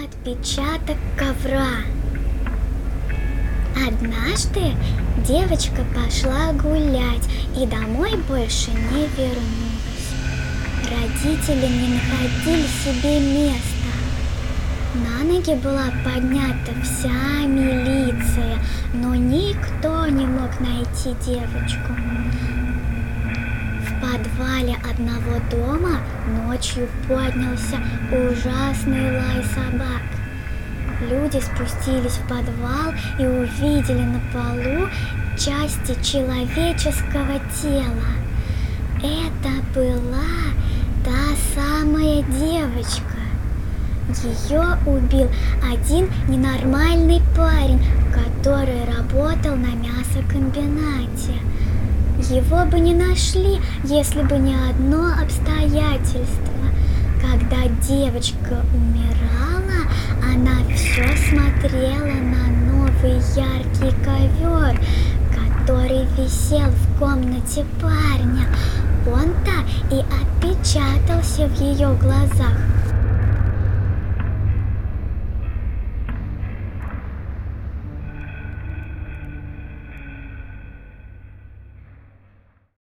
Отпечаток ковра. Однажды девочка пошла гулять и домой больше не вернулась. Родители не находили себе места. На ноги была поднята вся милиция, но никто не мог найти девочку. В подвале одного дома ночью поднялся ужасный лай собак. Люди спустились в подвал и увидели на полу части человеческого тела. Это была та самая девочка. Ее убил один ненормальный парень, который работал на мясокомбинате. Его бы не нашли, если бы не одно обстоятельство. Когда девочка умирала, она все смотрела на новый яркий ковер, который висел в комнате парня. Он-то и отпечатался в ее глазах.